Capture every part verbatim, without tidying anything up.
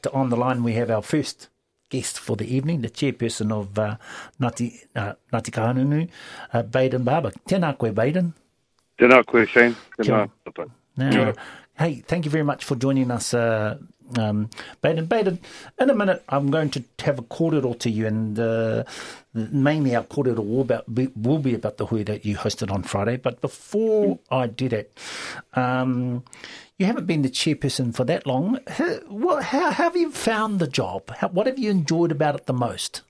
On the line, we have our first guest for the evening, the chairperson of uh, Ngāti, uh, Ngāti Kahungunu, uh, Baden Barber. Tēnā koe, Baden. Tēnā koe, Shane. Tēnā. Now, hey, thank you very much for joining us, uh, um, Baden. Baden, in a minute, I'm going to have a kōrero to you, and uh, mainly our kōrero will, about, be, will be about the hui that you hosted on Friday. But before I do that, um, you haven't been the chairperson for that long. How, what, how, how have you found the job? How, what have you enjoyed about it the most?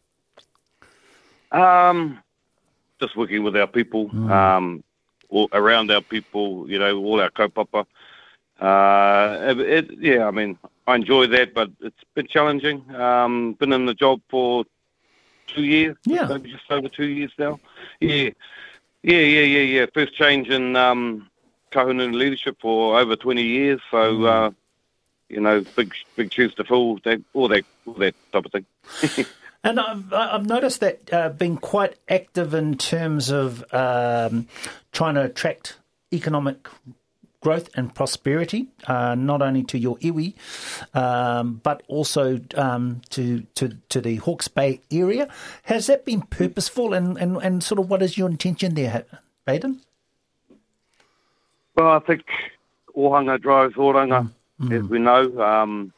Um, just working with our people, Mm. um, all, around our people, you know, all our kaupapa. Uh, it, it, yeah, I mean, I enjoy that, but it's been challenging. Um, been in the job for two years, Yeah. maybe just over two years now. Yeah, yeah, yeah, yeah, yeah. First change in um, Kahungunu leadership for over twenty years, so Mm. uh, you know, big big shoes to fill, that, all that, all that type of thing. And I've, I've noticed that uh, being quite active in terms of um, trying to attract economic growth and prosperity, uh, not only to your iwi, um, but also um, to, to to the Hawke's Bay area. Has that been purposeful, and, and, and sort of what is your intention there, Baden? Well, I think ohanga drives oranga, Mm. as we know, um,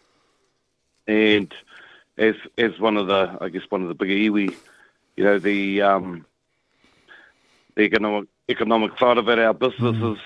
and as as one of the, I guess, one of the bigger iwi, you know, the um, the economic economic side of it, our businesses,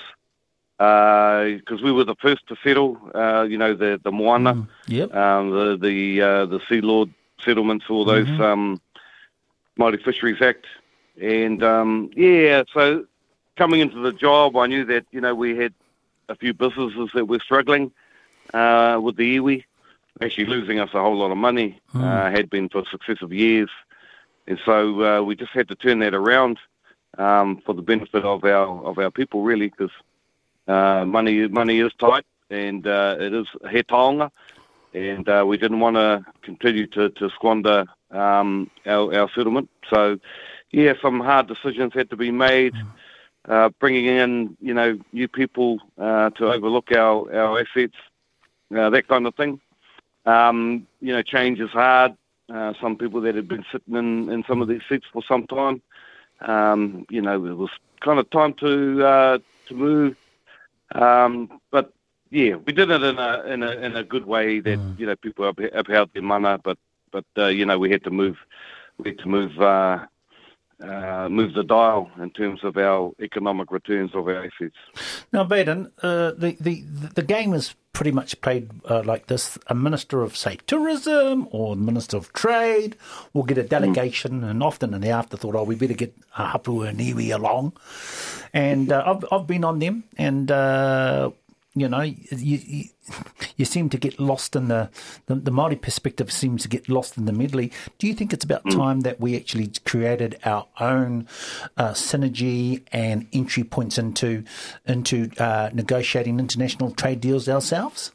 because we were the first to settle, uh, you know, the the moana, Mm. Yep. um, the the uh, the Sea Lord settlements, all those Mhm. um, Māori Fisheries Act, and um, yeah, so coming into the job, I knew that, you know, we had a few businesses that were struggling uh, with the iwi, actually losing us a whole lot of money, Mm. uh, had been for successive years, and so uh, we just had to turn that around um, for the benefit of our of our people, really, because uh, money money is tight, and uh, it is he taonga, and uh, we didn't want to continue to, to squander um, our, our settlement. So, yeah, some hard decisions had to be made, uh, bringing in, you know, new people uh, to overlook our, our assets, uh, that kind of thing. Um, you know, change is hard. Uh, some people that had been sitting in, in some of these seats for some time, um, you know, it was kind of time to uh, to move. Um, but yeah, we did it in a in a in a good way that Mm. you know people up- upheld their mana, but but uh, you know we had to move we had to move uh, uh, move the dial in terms of our economic returns of our assets. Now, Baden, uh, the, the, the game is pretty much played uh, like this. A minister of, say, tourism or minister of trade will get a delegation, and often in the afterthought, oh, we better get a hapu and iwi along. And uh, I've, I've been on them, and, uh, you know, you, you, you seem to get lost in the, the, the Māori perspective seems to get lost in the medley. Do you think it's about time that we actually created our own uh, synergy and entry points into into uh, negotiating international trade deals ourselves?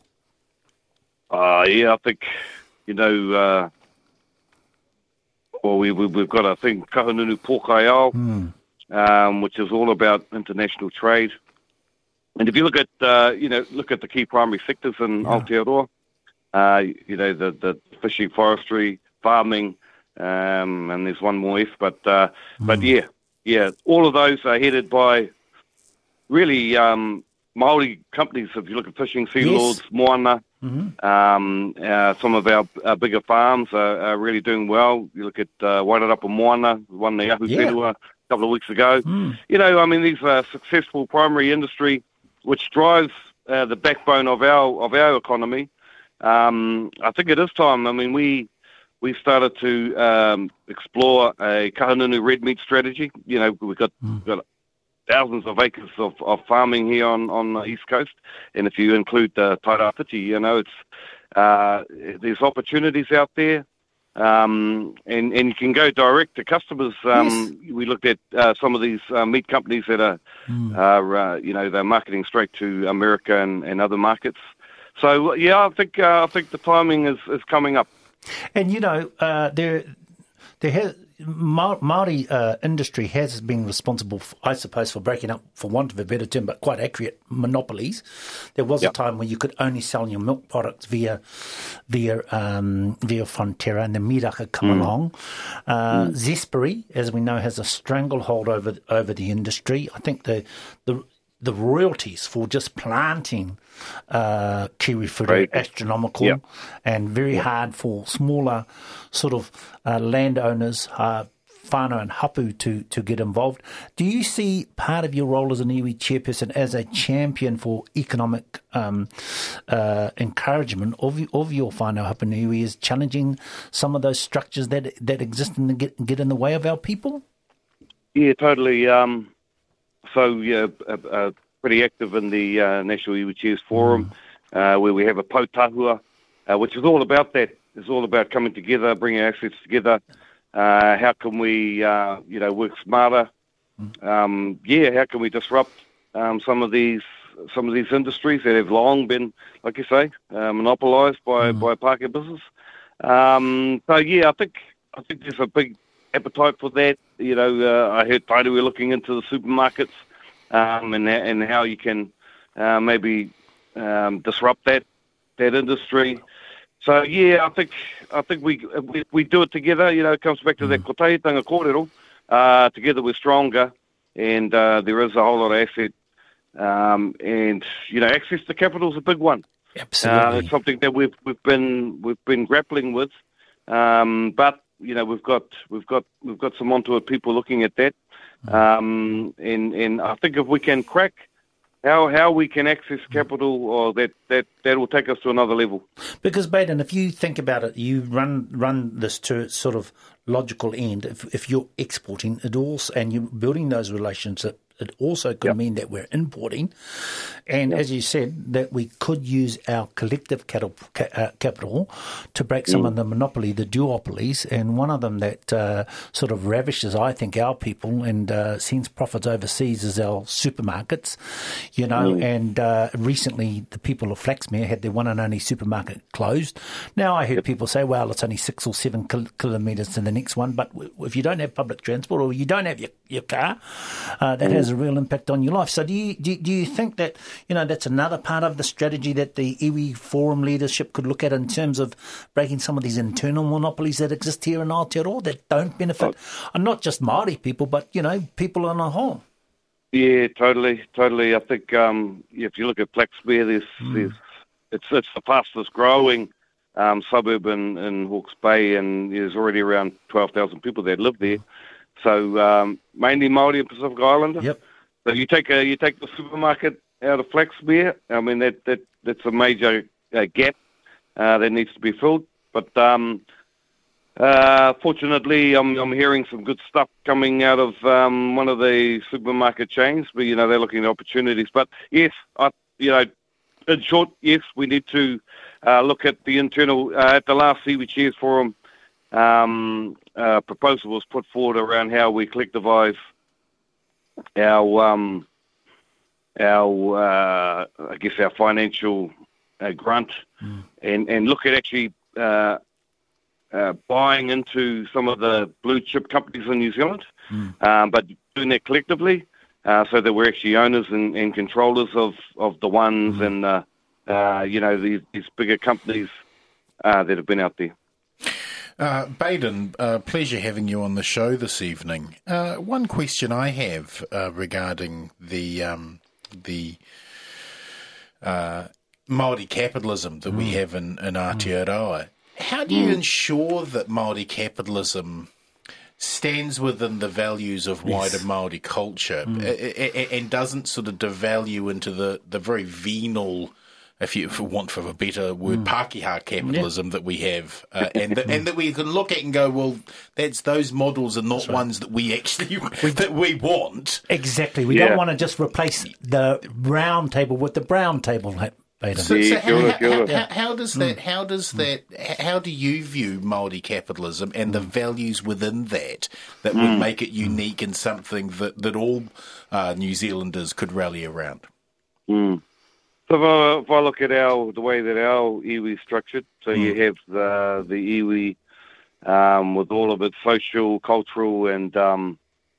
Uh, yeah, I think, you know, uh, well, we, we, we've got a thing, Kahungunu Pōkaiao, Hmm. um, which is all about international trade. And if you look at, uh, you know, look at the key primary sectors in Yeah. Aotearoa, uh, you know, the, the fishing, forestry, farming, um, and there's one more F, but, uh, but yeah, yeah, all of those are headed by really um, Māori companies. If you look at fishing, Sea Yes. Lords, Moana, Mm-hmm. um, uh, some of our, our bigger farms are, are really doing well. You look at uh, Wairarapa Moana, won the Ahu Yeah. Whenua a couple of weeks ago. Mm. You know, I mean, these are successful primary industry which drives uh, the backbone of our of our economy. Um, I think it is time. I mean, we we started to um, explore a Kahungunu red meat strategy. You know, we've got, Mm. got thousands of acres of, of farming here on, on the East Coast, and if you include the Tairāwhiti, you know, it's uh, there's opportunities out there. Um, and, and you can go direct to customers. Um, We looked at uh, some of these uh, meat companies that are, Mm. are uh, you know, they're marketing straight to America and, and other markets. So yeah, I think uh, I think the timing is, is coming up. And you know, uh, there, there has Ma- Māori uh, industry has been responsible, for, I suppose, for breaking up, for want of a better term, but quite accurate, monopolies. There was yep. a time when you could only sell your milk products via via um, via Fonterra, and the Miraka come mm. along. Uh, mm. Zespri, as we know, has a stranglehold over over the industry. I think the the the royalties for just planting uh, kiwifruit are astronomical, yep. and very yep. hard for smaller sort of uh, landowners, uh, whānau and hapu, to, to get involved. Do you see part of your role as an iwi chairperson as a champion for economic um, uh, encouragement of, of your whānau hapu iwi is challenging some of those structures that that exist and get, get in the way of our people? Yeah, totally. Um So, yeah, uh, uh, pretty active in the uh, National Iwi Chairs Forum, mm. uh, where we have a potahua, uh, which is all about that. It's all about coming together, bringing assets together. Uh, how can we, uh, you know, work smarter? Mm. Um, yeah, how can we disrupt um, some of these some of these industries that have long been, like you say, uh, monopolised by mm. by Pākehā business? Um, so, yeah, I think I think there's a big appetite for that. You know, uh, I heard Tairi we're looking into the supermarkets um, and and how you can uh, maybe um, disrupt that that industry. So yeah, I think I think we we, we do it together. You know, it comes back to that kotaitanga kōrero. Uh, together we're stronger, and uh, there is a whole lot of asset. Um, and you know, access to capital is a big one. Absolutely, uh, it's something that we've we've been we've been grappling with, um, but. You know, we've got we've got we've got some onto it people looking at that, um, and and I think if we can crack how how we can access capital, or that that that will take us to another level. Because Baden, if you think about it, you run run this to its sort of logical end. If if you're exporting it also, and you're building those relationships, it also could yep. mean that we're importing. And yep. as you said, that we could use our collective capital, uh, capital to break some mm. of the monopoly, the duopolies, and one of them that uh, sort of ravishes, I think, our people and uh, sends profits overseas is our supermarkets, you know, mm. and uh, recently the people of Flaxmere had their one and only supermarket closed. Now I heard yep. people say, well, it's only six or seven kil- kilometres to the next one, but if you don't have public transport or you don't have your, your car, uh, that mm. has a real impact on your life. So do you, do, do you think that, you know, that's another part of the strategy that the iwi Forum leadership could look at in terms of breaking some of these internal monopolies that exist here in Aotearoa that don't benefit, oh. and not just Māori people, but, you know, people on a whole? Yeah, totally, totally. I think um, if you look at Flaxmere, there's, mm. there's, it's, it's the fastest growing um, suburb in, in Hawke's Bay, and there's already around twelve thousand people that live there. So um, mainly Māori and Pacific Islander. Yep. So you take a you take the supermarket out of Flaxmere. I mean that, that that's a major uh, gap uh, that needs to be filled. But um, uh, fortunately, I'm I'm hearing some good stuff coming out of um, one of the supermarket chains. But you know they're looking at opportunities. But yes, I, you know, in short, yes, we need to uh, look at the internal. Uh, at the last Iwi Chairs Forum. Um, uh, proposal was put forward around how we collectivise our, um, our uh, I guess, our financial uh, grunt, mm. and, and look at actually uh, uh, buying into some of the blue chip companies in New Zealand, mm. um, but doing that collectively, uh, so that we're actually owners and, and controllers of, of the ones mm. and uh, uh, you know these, these bigger companies uh, that have been out there. Uh, Baden, uh, pleasure having you on the show this evening. Uh, one question I have uh, regarding the um, the uh, Māori capitalism that mm. we have in, in Aotearoa. How do you mm. ensure that Māori capitalism stands within the values of wider yes. Māori culture mm. and doesn't sort of devalue into the, the very venal, if you want for a better word, mm. Pākehā capitalism yeah. that we have, uh, and that, and that we can look at and go, well, that's those models are not right. ones that we actually that we want. Exactly. We yeah. don't want to just replace the round table with the brown table. So, so how, how, how, how does that? How does that? How do you view Māori capitalism and the values within that that mm. would make it unique and something that that all uh, New Zealanders could rally around? Mm. So if I, if I look at our the way that our iwi is structured, so mm. you have the the iwi um, with all of its social, cultural, and um,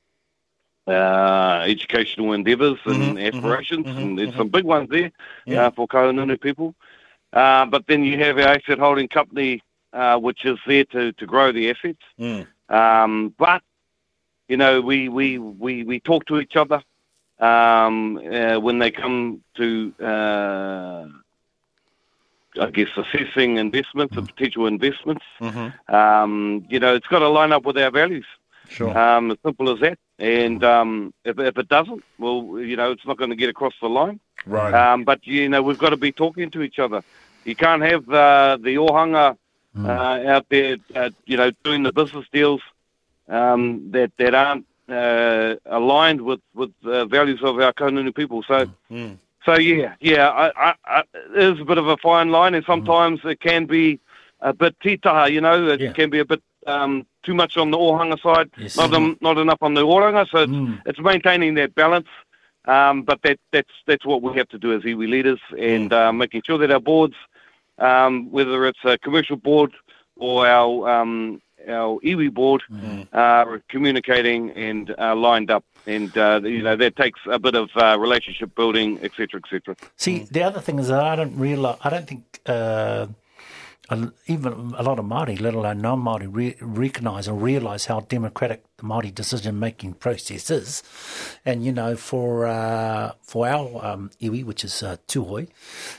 uh, educational endeavours and Mm-hmm, aspirations, mm-hmm, and there's mm-hmm. some big ones there Yeah. uh, for Kahungunu people. Uh, but then you have our asset holding company, uh, which is there to, to grow the assets. Mm. Um, but, you know, we, we, we, we talk to each other um, uh, when they come to, uh, I guess, assessing investments and potential investments. Mm-hmm. Um, you know, it's got to line up with our values. Sure. Um, as simple as that. And um, if, if it doesn't, well, you know, it's not going to get across the line. Right. Um, but, you know, we've got to be talking to each other. You can't have uh, the ohanga uh, out there, uh, you know, doing the business deals um, that, that aren't uh, aligned with, with the values of our Kahungunu people. So, Mm. so yeah, yeah, I, I, I, it is a bit of a fine line, and sometimes it can be a bit titaha, you know, it Yeah. can be a bit um, too much on the ohanga side, Yes. not, um, not enough on the oranga. So it's, Mm. it's maintaining that balance. Um, but that, that's that's what we have to do as iwi leaders, and uh, making sure that our boards, um, whether it's a commercial board or our um, our iwi board, Mm. are communicating and uh, lined up. And uh, you know that takes a bit of uh, relationship building, et cetera, et cetera. See, the other thing is that I don't realize, I don't think uh, a- even a lot of Māori, let alone non-Māori, re- recognise or realise how democratic the Māori decision-making process is. And, you know, for uh, for our um, iwi, which is uh, Tūhoi,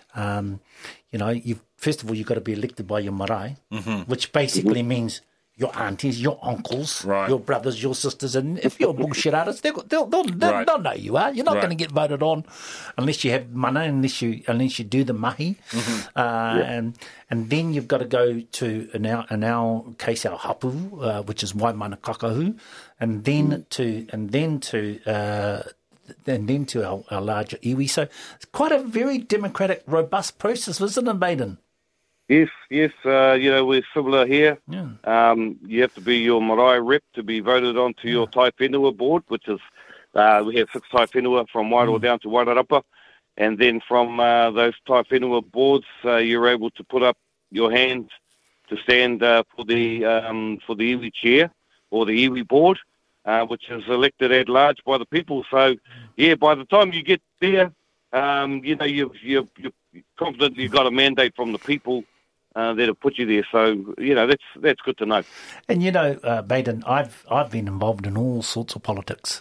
um, you know, you've, first of all, you've got to be elected by your marae, which basically means your aunties, your uncles, Right. your brothers, your sisters, and if you're bullshit artists, they'll, they'll, they'll, they'll, Right. they'll know you are. You're not Right. going to get voted on unless you have mana, unless you unless you do the mahi, uh, and and then you've got to go to in our in our case our hapu, uh, which is Waimana Kakahu, and then to and then to. Uh, and then to our, our larger iwi. So it's quite a very democratic, robust process, isn't it, Baden? Yes, yes. Uh, you know, we're similar here. Yeah. Um, you have to be your marae rep to be voted onto your Tai Whenua board, which is, uh, we have six Tai Whenua from Wairoa down to Wairarapa. And then from uh, those Tai Whenua boards, uh, you're able to put up your hand to stand uh, for the um, for the iwi chair or the iwi board, uh, which is elected at large by the people. So, yeah, by the time you get there, um, you know, you've, you've, you're confident you've got a mandate from the people uh, that have put you there. So, you know, that's that's good to know. And you know, uh, Baden, I've I've been involved in all sorts of politics,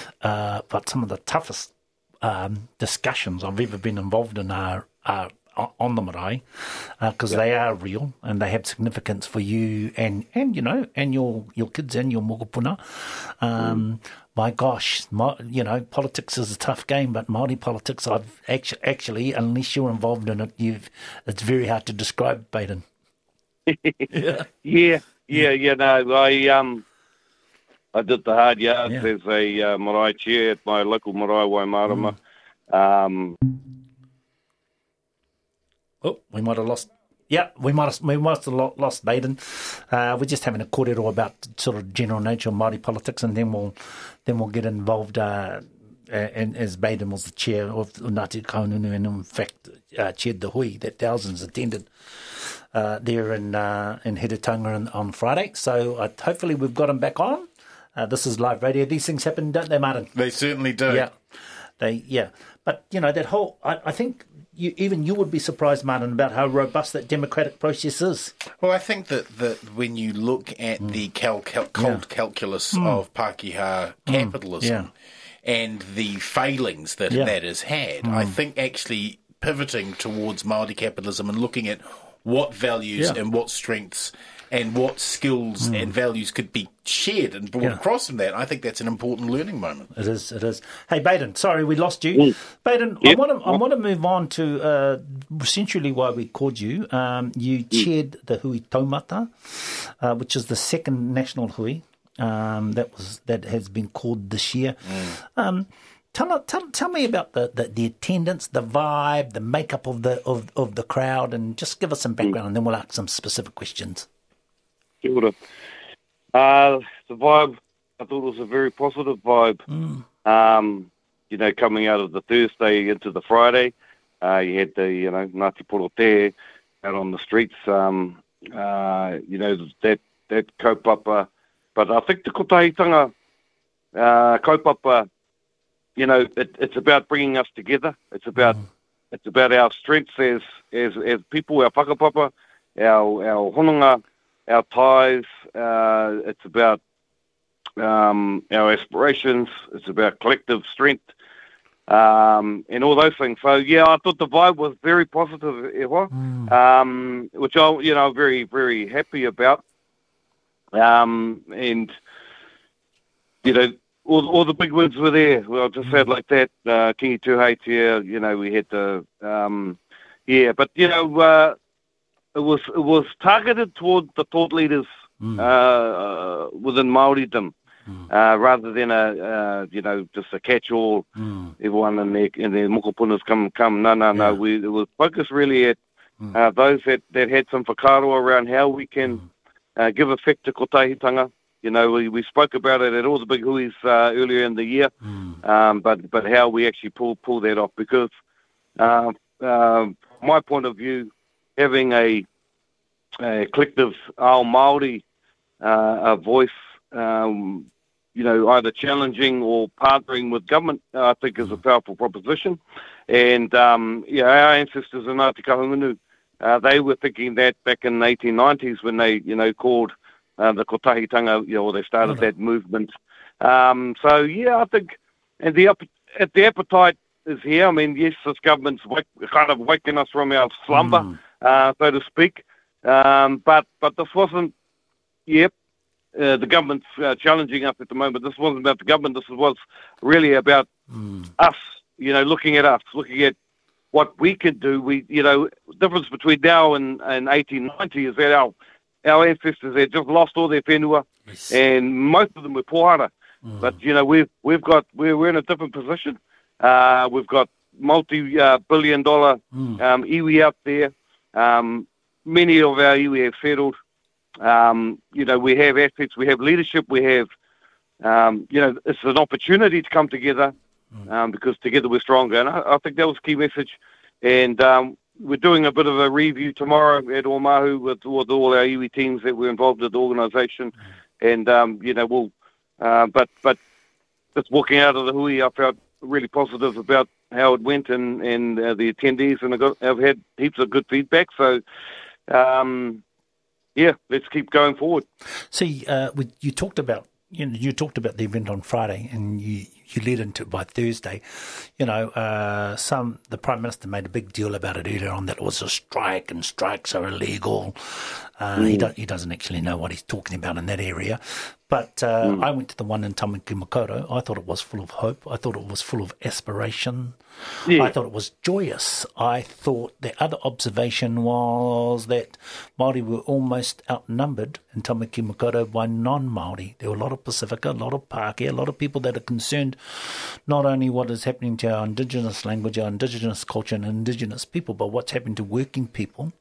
uh, but some of the toughest um, discussions I've ever been involved in are, are on the marae, because uh, they are real and they have significance for you and, and you know, and your your kids and your mokopuna. Um, mm. My gosh, my, you know, politics is a tough game, but Māori politics, I've actually, actually, unless you're involved in it, you've it's very hard to describe, Baden. yeah, yeah, yeah, yeah. No, I um, I did the hard yards Yeah. as a uh, marae chair at my local marae Waimarama. Mm. Um, Oh, we might have lost. Yeah, we might have, we must have lo- lost Baden. Uh, we're just having a kōrero about sort of general nature of Māori politics, and then we'll then we'll get involved. Uh, and as Baden was the chair of Ngāti Kahungunu, and in fact uh, chaired the hui that thousands attended uh, there in uh, in Heretaunga on, on Friday. So uh, hopefully we've got him back on. Uh, this is live radio. These things happen, don't they, Martin? They certainly do. Yeah, they yeah. But you know that whole. I, I think. You, even you would be surprised, Martin, about how robust that democratic process is. Well, I think that, that when you look at mm. the cal- cal- cold yeah. calculus mm. of Pākehā capitalism mm. yeah. and the failings that yeah. that has had, mm. I think actually pivoting towards Māori capitalism and looking at what values yeah. and what strengths and what skills mm. and values could be shared and brought yeah. across from that, I think that's an important learning moment. It is, it is. Hey, Baden, sorry we lost you. Mm. Baden, yep. I want to I want to move on to uh, essentially why we called you. Um, you mm. chaired the Hui Taumata, uh, which is the second national hui um, that was that has been called this year. Mm. Um, tell, tell tell me about the, the, the attendance, the vibe, the makeup of the of, of the crowd, and just give us some background, mm. and then we'll ask some specific questions. Kia ora. Uh, the vibe, I thought it was a very positive vibe. Mm. Um, you know, coming out of the Thursday into the Friday, uh, you had the, you know, Ngāti Porotē out on the streets. Um, uh, you know, that that kaupapa. But I think the kotahitanga uh, kaupapa, you know, it, it's about bringing us together. It's about mm. it's about our strengths as as as people, our whakapapa, our our hononga, our ties. Uh, it's about um, our aspirations. It's about collective strength. Um, and all those things. So yeah, I thought the vibe was very positive, Ewa, mm. um, which I, you know, very, very happy about. Um, and you know, all, all the big wins were there. Well, just mm. had like that, uh, Kingi Tuheitia, you know, we had the, um, yeah, but you know, uh, it was it was targeted toward the thought leaders mm. uh, within Māoridom. Mm. Uh, rather than a uh, you know just a catch-all, mm. everyone in their in their mokopunas come come. No, no, yeah. no. We it was focused really at mm. uh, those that, that had some whakaaro around how we can mm. uh, give effect to kotahitanga. You know, we, we spoke about it at all the big huis uh, earlier in the year, mm. um, but but how we actually pull pull that off, because uh, uh, my point of view, having a, a collective ao Māori uh, a voice. Um, you know, either challenging or partnering with government, uh, I think is a powerful proposition. And, um, yeah, our ancestors in Ngāti Kahungunu, uh, they were thinking that back in the eighteen nineties when they, you know, called uh, the kotahitanga, you know, or they started that movement. Um, so, yeah, I think, and the, at the appetite is here. I mean, yes, this government's wake, kind of waking us from our slumber, mm. uh, so to speak. Um, but, but this wasn't, yep, Uh, the government's uh, challenging us at the moment. This wasn't about the government. This was really about mm. us, you know, looking at us, looking at what we could do. We, you know, the difference between now and, and eighteen ninety is that our our ancestors had just lost all their whenua, yes. and most of them were pohara. Mm. But, you know, we've, we've got, we're, we're in a different position. Uh, we've got multi-billion uh, dollar mm. um, iwi out there. Um, many of our iwi have settled. Um, you know, we have assets, we have leadership, we have, um, you know, it's an opportunity to come together um, because together we're stronger. And I, I think that was a key message. And um, we're doing a bit of a review tomorrow at Oamahu with, with all our iwi teams that were involved in the organisation. And, um, you know, we'll, uh, but, but just walking out of the hui, I felt really positive about how it went and, and uh, the attendees, and I got, I've had heaps of good feedback. So, um, yeah, let's keep going forward. See, uh, we, you talked about you know, you talked about the event on Friday, and you, you led into it by Thursday. You know, uh, some the Prime Minister made a big deal about it earlier on, that it was a strike and strikes are illegal. Uh, mm. He don't, he doesn't actually know what he's talking about in that area. But uh, mm. I went to the one in Tamaki Makaurau. I thought it was full of hope. I thought it was full of aspiration. Yeah. I thought it was joyous. I thought the other observation was that Māori were almost outnumbered in Tamaki Makaurau by non-Māori. There were a lot of Pacifica, a lot of Pākehā, a lot of people that are concerned not only what is happening to our Indigenous language, our Indigenous culture and Indigenous people, but what's happening to working people.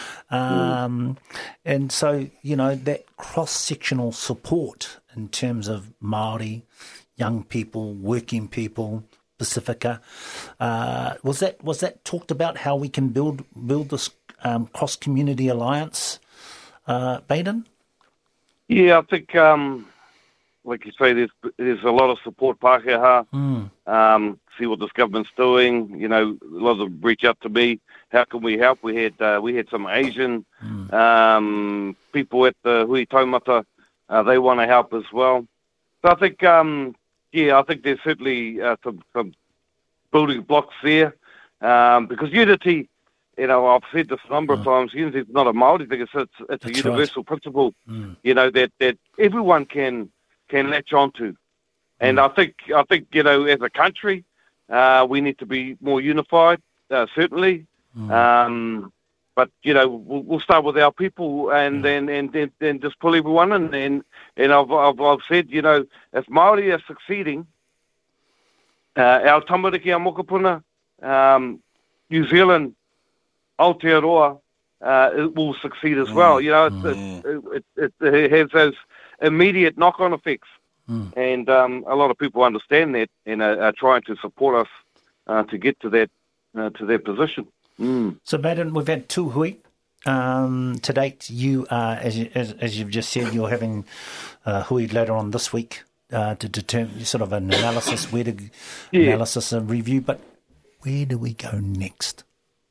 Um, and so, you know, that cross-sectional support in terms of Māori, young people, working people, Pacifica, uh, was that was that talked about how we can build build this um, cross-community alliance, uh, Baden? Yeah, I think, um, like you say, there's there's a lot of support, Pākehā. Mm. Um, see what this government's doing. You know, a lot of them reach out to me. How can we help? We had uh, we had some Asian mm. um, people at the Hui Taumata. Uh, they want to help as well. So I think, um, yeah, I think there's certainly uh, some, some building blocks there, um, because unity, you know, I've said this a number mm. of times, unity is not a Māori thing. It's it's, it's a universal right. principle, mm. you know, that, that everyone can can latch onto. And mm. I think I think you know, as a country, uh, we need to be more unified. Uh, certainly. Mm. Um, but, you know, we'll, we'll start with our people and then mm. and, and, and just pull everyone in. And, and I've, I've, I've said, you know, if Māori are succeeding, uh, our tamariki, our mokopuna, um, New Zealand, Aotearoa, uh, it will succeed as mm. well. You know, it, mm. it, it, it, it has those immediate knock-on effects. Mm. And um, a lot of people understand that and are, are trying to support us uh, to get to that uh, to their position. Mm. So, Baden, we've had two hui Um, to date, you are, as, you, as, as you've just said, you're having uh, hui later on this week uh, to determine sort of an analysis, where to Yeah. analysis and review. But where do we go next?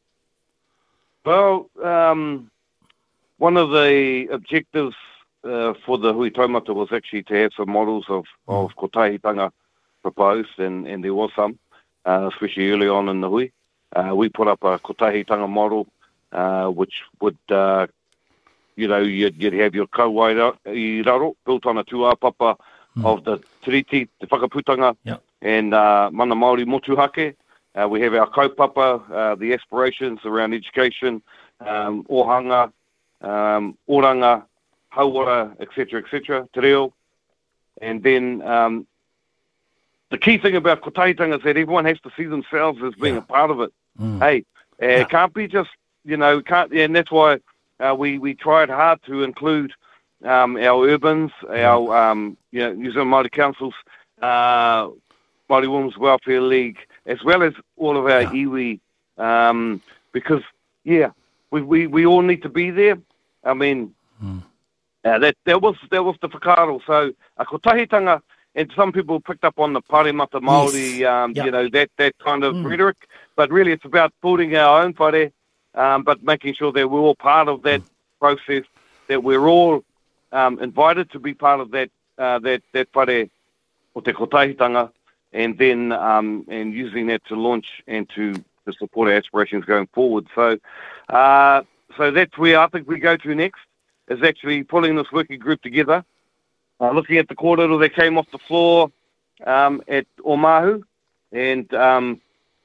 Well, um, one of the objectives uh, for the hui taumata was actually to have some models of, mm. of kotahitanga proposed, and, and there was some, uh, especially early on in the hui. Uh, we put up a kotahitanga model, uh, which would, uh, you know, you'd, you'd have your kauairaro built on a tuapapa mm. of the tiriti, the whakaputanga, yep. and uh, mana Māori motuhake. Uh, we have our kaupapa, uh, the aspirations around education, um, ohanga, um, oranga, hauora, et cetera, et cetera, te reo. And then um, the key thing about kotahitanga is that everyone has to see themselves as being yeah. a part of it. Mm. Hey, uh, yeah. it can't be just, you know, can't, and that's why uh, we, we tried hard to include um, our urbans, our, um, you know, New Zealand Māori Councils, uh, Māori Women's Welfare League, as well as all of our yeah. iwi, um, because, yeah, we, we, we all need to be there. I mean, mm. uh, that that was that was the whakaaro. So, a kotahitanga, and some people picked up on the paremata Māori, yes. um, yep. you know, that, that kind of mm. rhetoric, but really it's about building our own whare, um, but making sure that we're all part of that mm. process, that we're all um, invited to be part of that, uh, that, that whare o te kotahitanga, and then um, and using that to launch and to, to support our aspirations going forward. So uh, so that's where I think we go to next, is actually pulling this working group together, uh, looking at the kōrero that came off the floor um, at Omahu, and um,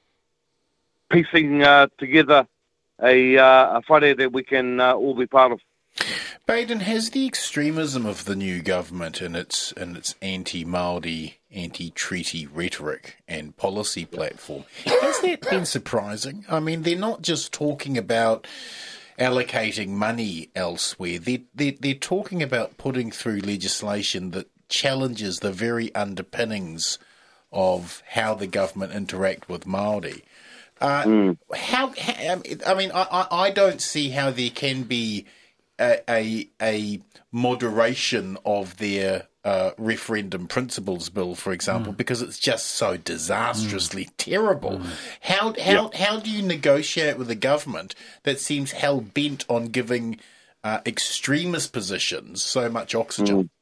piecing uh, together a, uh, a whare that we can uh, all be part of. Baden, has the extremism of the new government and its and its anti-Māori, anti-treaty rhetoric and policy platform, has that been surprising? I mean, they're not just talking about allocating money elsewhere. They're, they're, they're talking about putting through legislation that challenges the very underpinnings of how the government interact with Māori. Uh, mm. How, how? I mean, I, I don't see how there can be A, a, a moderation of their uh, referendum principles bill, for example, mm. because it's just so disastrously mm. terrible. Mm. How how yep. how do you negotiate with a government that seems hell bent on giving uh, extremist positions so much oxygen? Mm.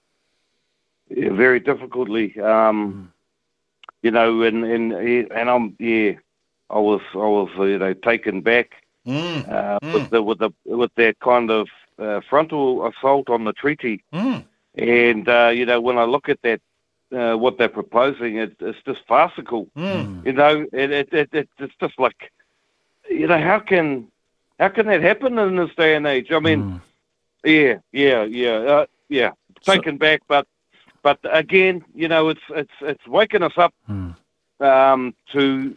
Yeah, very difficultly, um, mm. you know, and and and I'm yeah, I was I was you know taken back. Mm, uh, mm. with the with the with that kind of uh, frontal assault on the treaty, mm. and uh, you know when I look at that, uh, what they're proposing, it, it's just farcical. Mm. You know, it, it, it, it it's just like, you know, how can how can that happen in this day and age? I mean, mm. yeah, yeah, yeah, uh, yeah, taken so, back, but but again, you know, it's it's it's waking us up mm. um, to.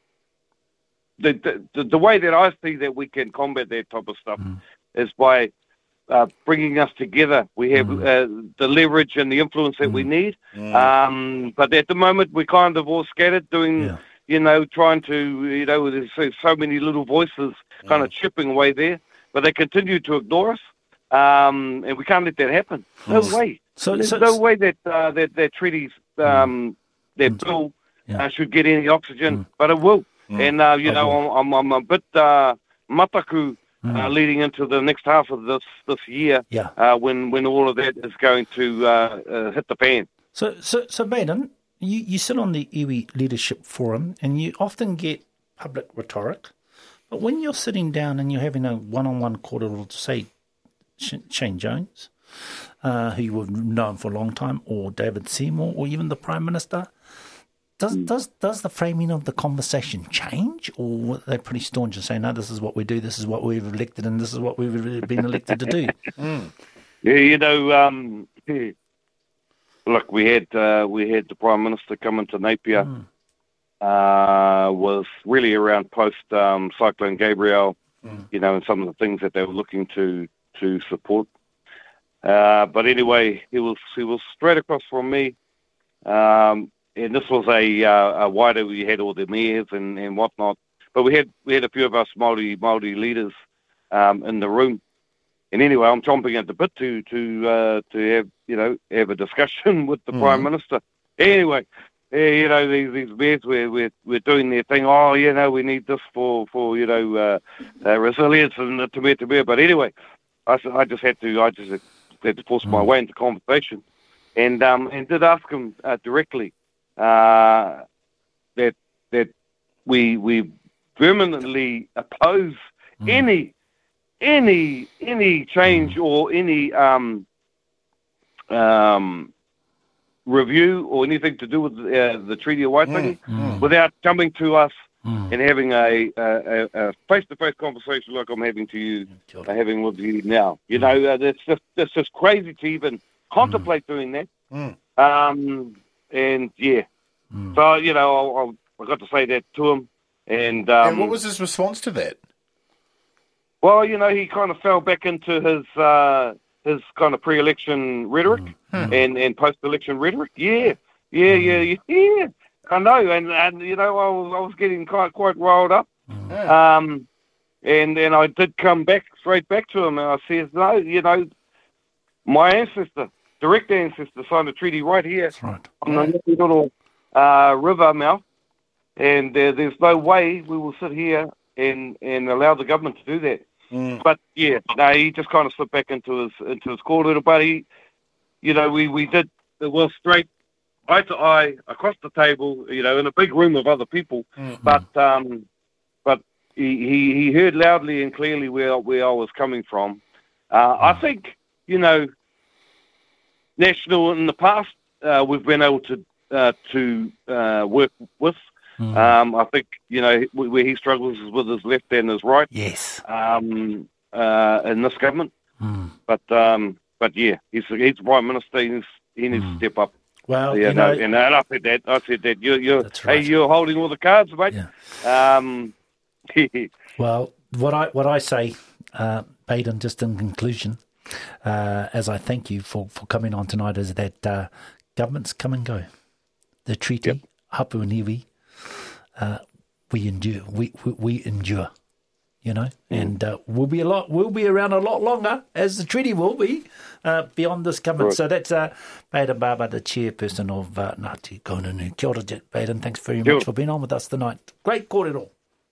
The, the the way that I see that we can combat that type of stuff mm. is by uh, bringing us together. We have mm. uh, the leverage and the influence that mm. we need. Mm. Um, but at the moment, we're kind of all scattered, doing, yeah. you know, trying to, you know, there's so many little voices kind mm. of chipping away there. But they continue to ignore us, um, and we can't let that happen. No mm. way. So, There's so, no way that um, that that treaties, um, that bill, yeah. uh, should get any oxygen, mm. but it will. Mm. And, uh, you know, I'm, I'm, I'm a bit uh, mataku mm. uh, leading into the next half of this this year yeah. uh, when, when all of that is going to uh, uh, hit the pan. So, so, so Baden, you, you sit on the iwi Leadership Forum and you often get public rhetoric, but when you're sitting down and you're having a one-on-one kōrero to say Shane Jones, uh, who you've known for a long time, or David Seymour, or even the Prime Minister, Does does does the framing of the conversation change, or are they pretty staunch and say, no, this is what we do, this is what we've elected, and this is what we've been elected to do? mm. Yeah, you know, um, look, we had uh, we had the Prime Minister come into Napier, mm. uh, was really around post um, Cyclone Gabrielle, mm. you know, and some of the things that they were looking to to support. Uh, but anyway, he was he was straight across from me. Um, And this was a, uh, a wider, we had all the mayors and, and whatnot. But we had we had a few of us Māori, Māori leaders um, in the room. And anyway, I'm chomping at the bit to to uh, to have you know have a discussion with the mm. Prime Minister. Anyway, uh, you know these these bears we're we're we're doing their thing. Oh, you know we need this for for you know uh, uh, resilience and the Te Mea Te Mea. But anyway, I I just had to I just had to force mm. my way into conversation, and um and did ask him uh, directly uh, that that we we vehemently oppose mm. any. Any any change or any um, um, review or anything to do with uh, the Treaty of Waitangi mm, mm. without coming to us mm. and having a, a, a face-to-face conversation like I'm having to you, uh, having with you now. You mm. know, uh, it's just it's just crazy to even contemplate mm. doing that. Mm. Um, and yeah, mm. so you know, I, I got to say that to him. And, um, and what was his response to that? Well, you know, he kind of fell back into his uh, his kind of pre-election rhetoric mm. and, and post-election rhetoric. Yeah, yeah, mm. yeah, yeah. I know, and, and you know, I was I was getting quite quite riled up. Mm. Um, and and I did come back straight back to him, and I says, no, you know, my ancestor, direct ancestor, signed a treaty right here That's right. on the little uh, river mouth, and uh, there's no way we will sit here and and allow the government to do that. Mm. But yeah, no, he just kind of slipped back into his into his core little. But he, you know, we, we did it was straight eye to eye across the table, you know, in a big room of other people. Mm-hmm. But um, but he, he, he heard loudly and clearly where where I was coming from. Uh, mm. I think you know, National in the past uh, we've been able to uh, to uh, work with. Mm. Um, I think, you know, where he struggles is with his left and his right. Yes. Um, uh, in this government. Mm. But, um, but yeah, he's, he's the Prime Minister. He needs, he needs mm. to step up. Well, yeah, you know, no, and, and I said that. I said that. You're, you're, that's right. Hey, you're holding all the cards, mate. Yeah. Um, well, what I what I say, uh, Baden, just in conclusion, uh, as I thank you for, for coming on tonight, is that uh, governments come and go. The treaty, yep. Hapu Niwi, Uh, we endure. We, we we endure, you know, mm. and uh, we'll be a lot. We'll be around a lot longer, as the treaty will be uh, beyond this government. Right. So that's uh, Baden Barber, the chairperson of uh, Ngāti Kaurana. Kia ora, Baden. Thanks very much for being on with us tonight. Great kōrero.